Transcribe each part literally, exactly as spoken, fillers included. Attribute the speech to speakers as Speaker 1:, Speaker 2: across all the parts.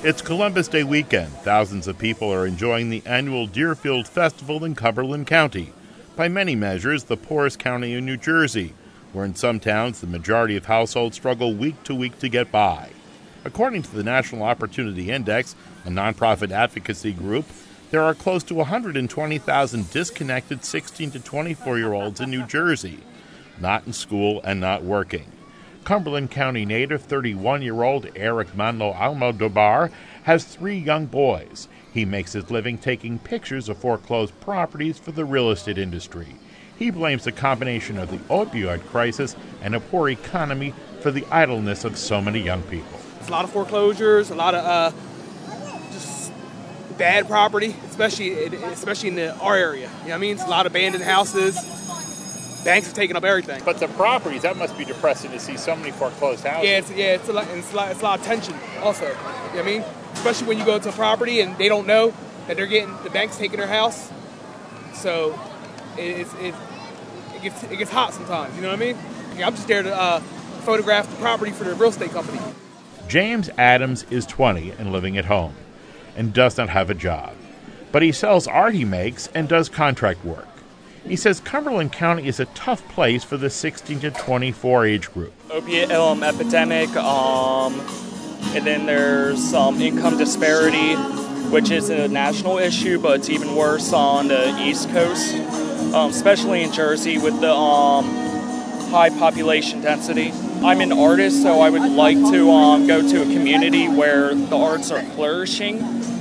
Speaker 1: It's Columbus Day weekend. Thousands of people are enjoying the annual Deerfield Festival in Cumberland County, by many measures the poorest county in New Jersey, where in some towns the majority of households struggle week to week to get by. According to the National Opportunity Index, a nonprofit advocacy group, there are close to one hundred twenty thousand disconnected sixteen to twenty-four-year-olds in New Jersey, not in school and not working. Cumberland County native thirty-one-year-old Eric Manlo Almodovar has three young boys. He makes his living taking pictures of foreclosed properties for the real estate industry. He blames the combination of the opioid crisis and a poor economy for the idleness of so many young people.
Speaker 2: It's a lot of foreclosures, a lot of uh, just bad property, especially especially in the, our area. You know what I mean? It's a lot of abandoned houses. Banks are taking up everything.
Speaker 3: But the properties, that must be depressing to see so many foreclosed houses.
Speaker 2: Yeah, it's, yeah, it's a lot, it's a lot, it's a lot of tension also. You know what I mean? Especially when you go to a property and they don't know that they're getting, the bank's taking their house. So it, it's, it, it, gets, it gets hot sometimes, you know what I mean? Yeah, I'm just there to uh, photograph the property for the real estate company.
Speaker 1: James Adams is twenty and living at home and does not have a job. But he sells art he makes and does contract work. He says Cumberland County is a tough place for the sixteen to twenty-four age group.
Speaker 4: Opiate um, epidemic, um, and then there's some um, income disparity, which is a national issue, but it's even worse on the East Coast, um, especially in Jersey with the um, high population density. I'm an artist, so I would like to um, go to a community where the arts are flourishing.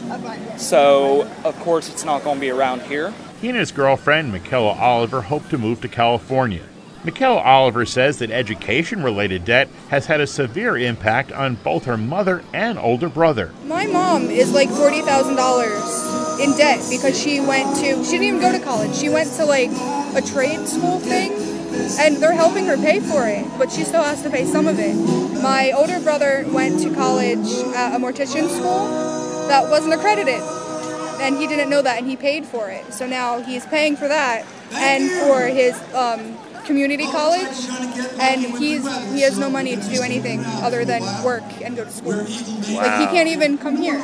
Speaker 4: So, of course, it's not going to be around here.
Speaker 1: He and his girlfriend, Michaela Oliver, hope to move to California. Michaela Oliver says that education-related debt has had a severe impact on both her mother and older brother.
Speaker 5: My mom is like forty thousand dollars in debt because she went to, she didn't even go to college. She went to like a trade school thing, and they're helping her pay for it, but she still has to pay some of it. My older brother went to college at a mortician school that wasn't accredited. And he didn't know that, and he paid for it. So now he's paying for that and for his um, community college, and he's he has no money to do anything other than work and go to school. Wow. Like, he can't even come here.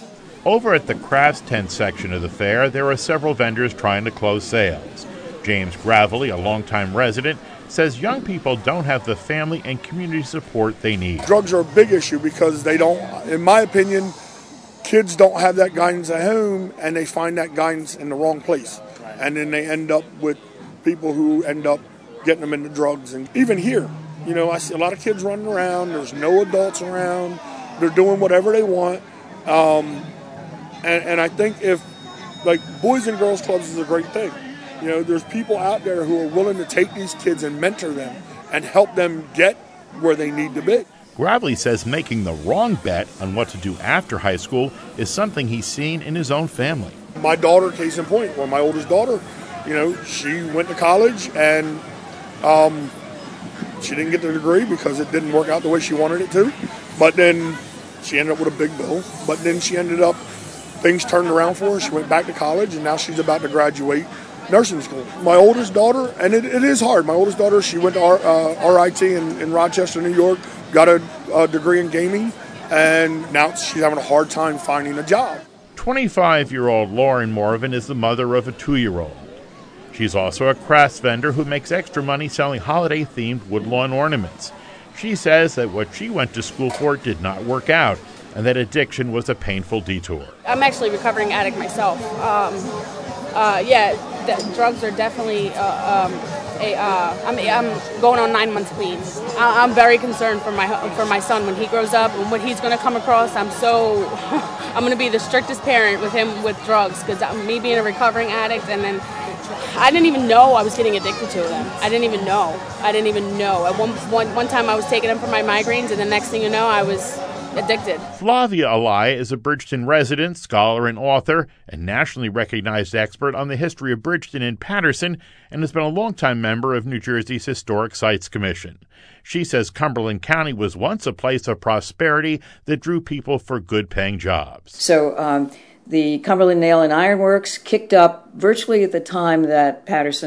Speaker 1: Over at the crafts tent section of the fair, there are several vendors trying to close sales. James Gravely, a longtime resident, says young people don't have the family and community support they need.
Speaker 6: Drugs are a big issue because they don't, in my opinion, kids don't have that guidance at home, and they find that guidance in the wrong place. Right. And then they end up with people who end up getting them into drugs. And even here, you know, I see a lot of kids running around. There's no adults around. They're doing whatever they want. Um, and, and I think if, like, Boys and Girls Clubs is a great thing. You know, there's people out there who are willing to take these kids and mentor them and help them get where they need to be.
Speaker 1: Gravely says making the wrong bet on what to do after high school is something he's seen in his own family.
Speaker 6: My daughter, case in point, or my oldest daughter, you know, she went to college and um, she didn't get the degree because it didn't work out the way she wanted it to. But then she ended up with a big bill. But then she ended up, things turned around for her. She went back to college, and now she's about to graduate nursing school. My oldest daughter, and it, it is hard. My oldest daughter, she went to R, uh, R I T in, in Rochester, New York, got a, a degree in gaming, and now she's having a hard time finding a job.
Speaker 1: twenty-five-year-old Lauren Morvan is the mother of a two-year-old. She's also a crafts vendor who makes extra money selling holiday-themed woodlawn ornaments. She says that what she went to school for did not work out, and that addiction was a painful detour.
Speaker 7: I'm actually a recovering addict myself. Um, uh, yeah, th- drugs are definitely uh, um, a. Uh, I'm, I'm going on nine months clean. I- I'm very concerned for my for my son when he grows up and what he's going to come across. I'm so I'm going to be the strictest parent with him with drugs because me being a recovering addict, and then I didn't even know I was getting addicted to them. I didn't even know. I didn't even know. At one one one time I was taking them for my migraines, and the next thing you know, I was addicted.
Speaker 1: Flavia Alai is a Bridgeton resident, scholar and author, and nationally recognized expert on the history of Bridgeton and Paterson, and has been a longtime member of New Jersey's Historic Sites Commission. She says Cumberland County was once a place of prosperity that drew people for good-paying jobs.
Speaker 8: So um, the Cumberland Nail and Iron Works kicked up virtually at the time that Paterson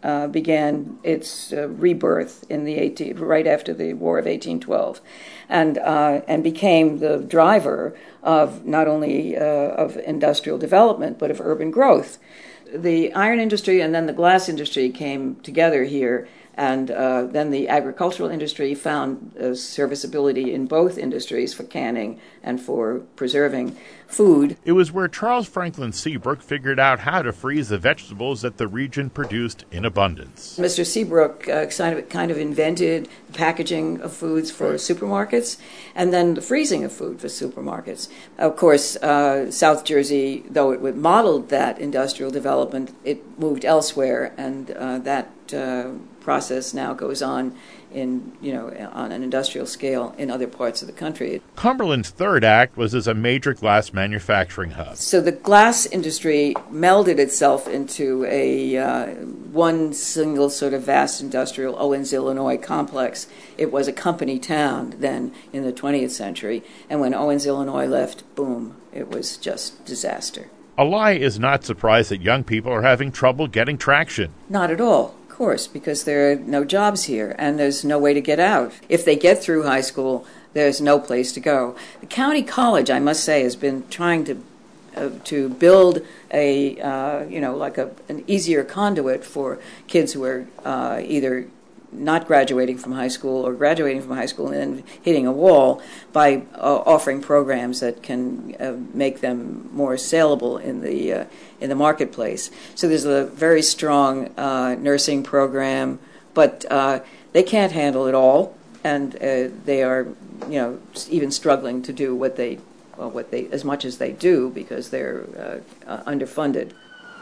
Speaker 8: uh, began its uh, rebirth in the eighteen, right after the War of eighteen twelve, and uh, and became the driver of not only uh, of industrial development but of urban growth. The iron industry and then the glass industry came together here, and uh, then the agricultural industry found uh, serviceability in both industries for canning and for preserving food.
Speaker 1: It was where Charles Franklin Seabrook figured out how to freeze the vegetables that the region produced in abundance.
Speaker 8: Mister Seabrook uh, kind of, kind of invented the packaging of foods for supermarkets and then the freezing of food for supermarkets. Of course, uh, South Jersey, though it modeled that industrial development, it moved elsewhere, and uh, that uh, process now goes on in, you know, on an industrial scale in other parts of the country.
Speaker 1: Cumberland's third act was as a major glass manufacturing hub.
Speaker 8: So the glass industry melded itself into a uh, one single sort of vast industrial Owens, Illinois complex. It was a company town then in the twentieth century, and when Owens, Illinois left, boom, it was just disaster.
Speaker 1: Alai is not surprised that young people are having trouble getting traction.
Speaker 8: Not at all. Course, because there are no jobs here and there's no way to get out. If they get through high school, there's no place to go. The county college, I must say, has been trying to uh, to build a uh, you know like a an easier conduit for kids who are uh, either not graduating from high school or graduating from high school and then hitting a wall by uh, offering programs that can uh, make them more saleable in the uh, in the marketplace. So there's a very strong uh, nursing program, but uh, they can't handle it all, and uh, they are, you know, even struggling to do what they, well, what they as much as they do because they're uh, uh, underfunded.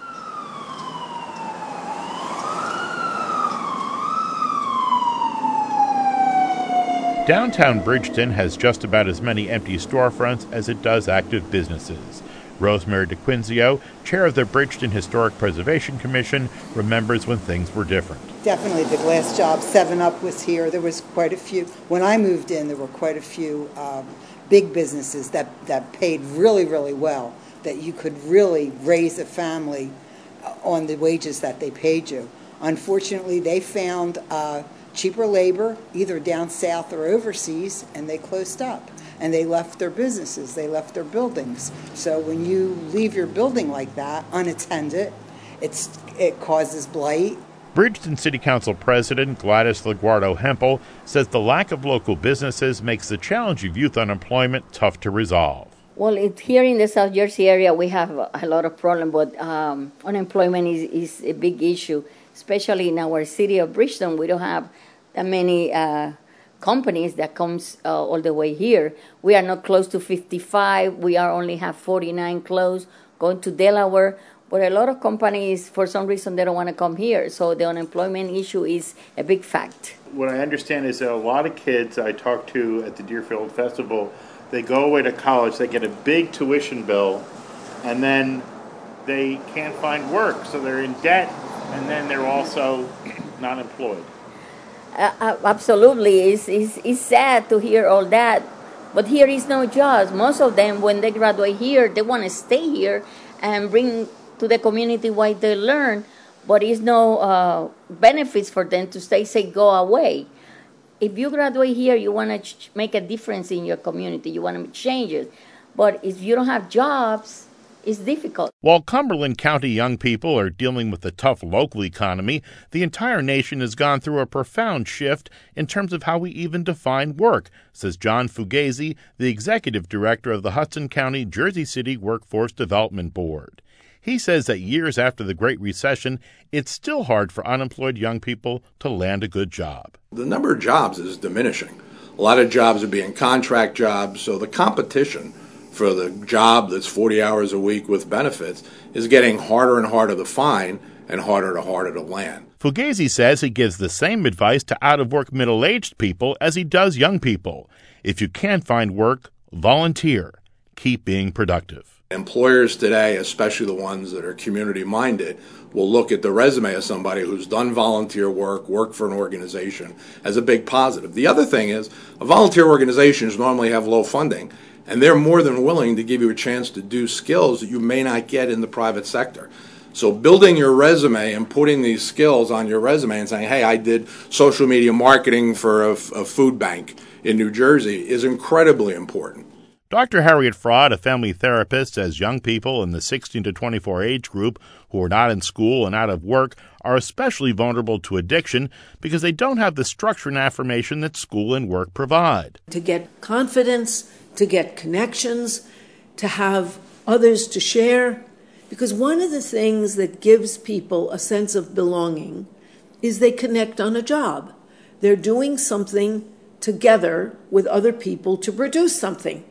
Speaker 1: Downtown Bridgeton has just about as many empty storefronts as it does active businesses. Rosemary DeQuinzio, chair of the Bridgeton Historic Preservation Commission, remembers when things were different.
Speaker 9: Definitely the glass job. seven up was here. There was quite a few. When I moved in, there were quite a few um, big businesses that, that paid really, really well, that you could really raise a family on the wages that they paid you. Unfortunately, they found uh, cheaper labor, either down south or overseas, and they closed up. And they left their businesses, they left their buildings. So when you leave your building like that, unattended, it's, it causes blight.
Speaker 1: Bridgeton City Council President Gladys LaGuardo Hempel says the lack of local businesses makes the challenge of youth unemployment tough to resolve.
Speaker 10: Well, it, here in the South Jersey area, we have a lot of problems, but um, unemployment is, is a big issue, especially in our city of Bridgeton. We don't have that many uh, companies that comes uh, all the way here. We are not close to fifty-five. We are only have forty-nine closed, going to Delaware. But a lot of companies, for some reason, they don't want to come here. So the unemployment issue is a big fact.
Speaker 3: What I understand is that a lot of kids I talked to at the Deerfield Festival, they go away to college, they get a big tuition bill, and then they can't find work. So they're in debt, and then they're also not employed.
Speaker 10: Uh, absolutely. It's, it's, it's sad to hear all that. But here is no jobs. Most of them, when they graduate here, they want to stay here and bring to the community what they learn. But it's no uh, benefits for them to stay, say, go away. If you graduate here, you want to ch- make a difference in your community. You want to make changes. But if you don't have jobs, it's difficult.
Speaker 1: While Cumberland County young people are dealing with a tough local economy, the entire nation has gone through a profound shift in terms of how we even define work, says John Fugazi, the executive director of the Hudson County Jersey City Workforce Development Board. He says that years after the Great Recession, it's still hard for unemployed young people to land a good job.
Speaker 11: The number of jobs is diminishing. A lot of jobs are being contract jobs, so the competition for the job that's forty hours a week with benefits is getting harder and harder to find and harder and harder to land.
Speaker 1: Fugazi says he gives the same advice to out-of-work middle-aged people as he does young people. If you can't find work, volunteer. Keep being productive.
Speaker 11: Employers today, especially the ones that are community-minded, will look at the resume of somebody who's done volunteer work, worked for an organization, as a big positive. The other thing is, a volunteer organizations normally have low funding, and they're more than willing to give you a chance to do skills that you may not get in the private sector. So building your resume and putting these skills on your resume and saying, hey, I did social media marketing for a, a food bank in New Jersey is incredibly important.
Speaker 1: Doctor Harriet Fraud, a family therapist, says young people in the sixteen to twenty-four age group who are not in school and out of work are especially vulnerable to addiction because they don't have the structure and affirmation that school and work provide.
Speaker 12: To get confidence, to get connections, to have others to share. Because one of the things that gives people a sense of belonging is they connect on a job. They're doing something together with other people to produce something,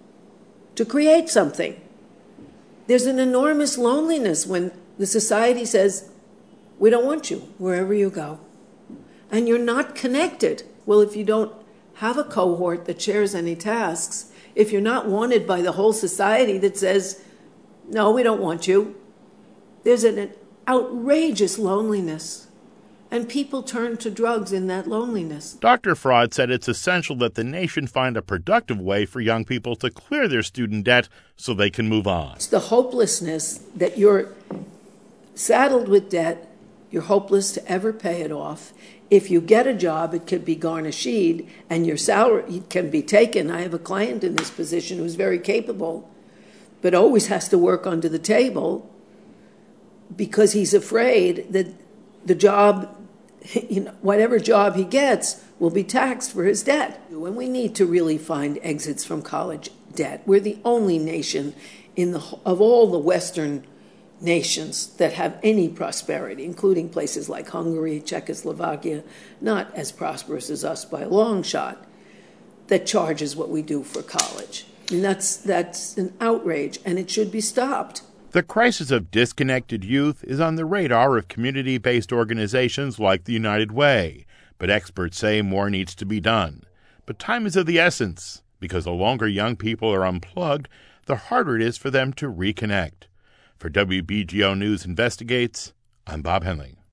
Speaker 12: to create something. There's an enormous loneliness when the society says, we don't want you wherever you go. And you're not connected. Well, if you don't have a cohort that shares any tasks, if you're not wanted by the whole society that says, no, we don't want you, there's an outrageous loneliness. And people turn to drugs in that loneliness.
Speaker 1: Doctor Fraud said it's essential that the nation find a productive way for young people to clear their student debt so they can move on.
Speaker 12: It's the hopelessness that you're saddled with debt, you're hopeless to ever pay it off. If you get a job, it could be garnished and your salary can be taken. I have a client in this position who's very capable, but always has to work under the table because he's afraid that the job, you know, whatever job he gets will be taxed for his debt. And we need to really find exits from college debt. We're the only nation in the of all the Western nations that have any prosperity, including places like Hungary, Czechoslovakia, not as prosperous as us by a long shot, that charges what we do for college. And that's that's an outrage, and it should be stopped.
Speaker 1: The crisis of disconnected youth is on the radar of community-based organizations like the United Way, but experts say more needs to be done. But time is of the essence, because the longer young people are unplugged, the harder it is for them to reconnect. For W B G O News Investigates, I'm Bob Henley.